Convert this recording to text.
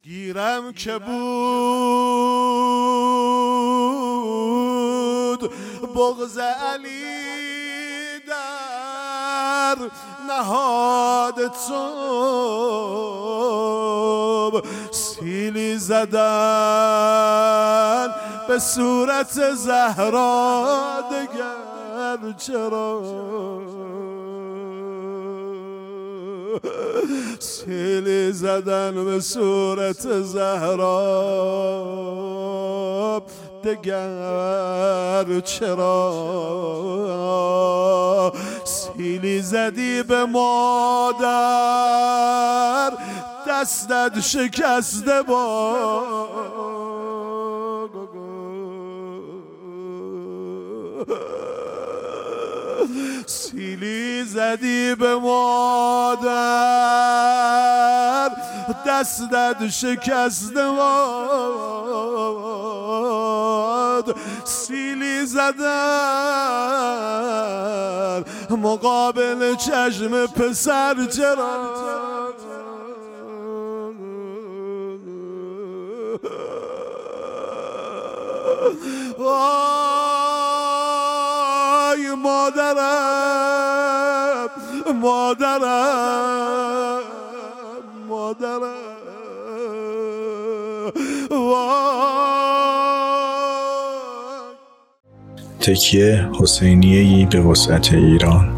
گیرم که بود بغض علی در نهاد تو، سیلی زدن به صورت زهرا دگر چرا، سیلی زدن به صورت زهرا دگر چرا، سیلی زدی به مادر دستت شکسته با، سیلی زدی به مادر دستت شکسته باد، سیلی زدن مقابل چشم پسر چرا، وای مادرم مادرم مادرم وای. تکیه حسینیه‌ای به وسعت ایران.